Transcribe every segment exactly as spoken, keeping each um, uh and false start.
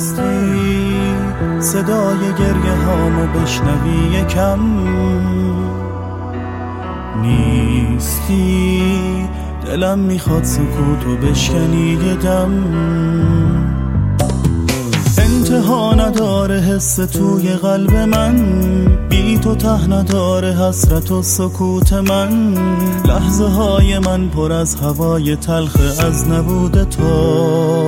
نیستی صدای گریه هامو بشنوی یکم، نیستی دلم میخواد سکوتو بشکنی یه دم. انتها نداره حس توی قلب من، بی تو ته نداره حسرت و سکوت من. لحظه های من پر از هوای تلخ از نبود تو.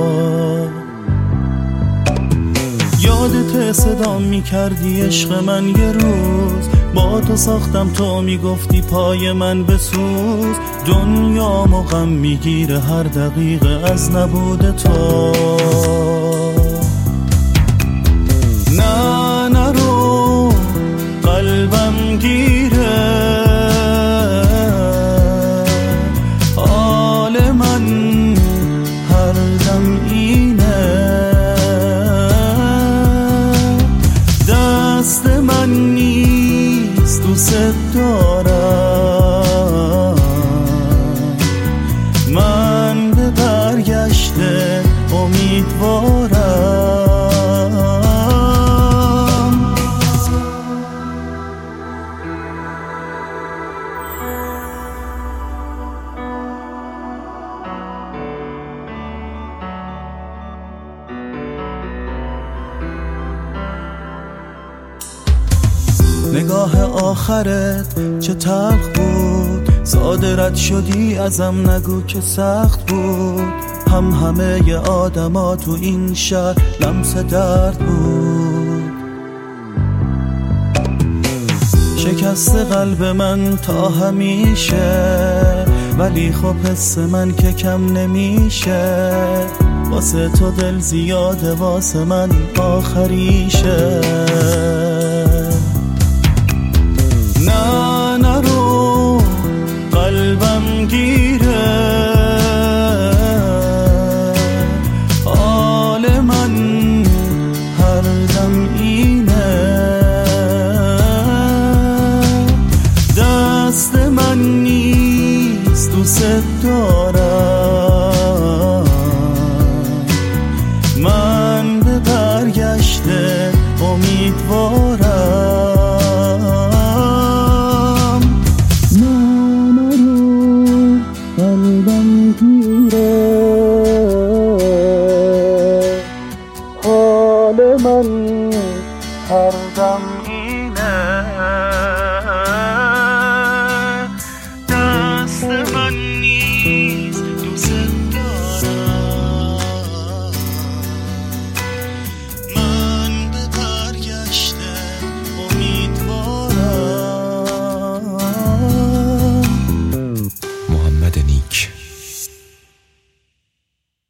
یادت صدا میکردی عشق من یه روز، با تو ساختم تو میگفتی پای من بسوز. دنیامو غم میگیره هر دقیقه از نبود تو. نه نرو قلبم گیره، حال من هر دم اینه. دست من نیست دوست دارم، من به برگشته امیدوارم. نگاه آخرت چه تلخ بود، ساده رد شدی ازم نگو که سخت بود. هم همه ی آدما تو این شهر لمس درد بود. شکست قلب من تا همیشه، ولی خب حس من که کم نمیشه. واسه تو دل زیاده واسه من آخریشه. نه نرو قلبم گیره، حال من هر دم اینه. دست من نیست دوست دارم، من به برگشته امیدوارم. قلبم گیره، حال من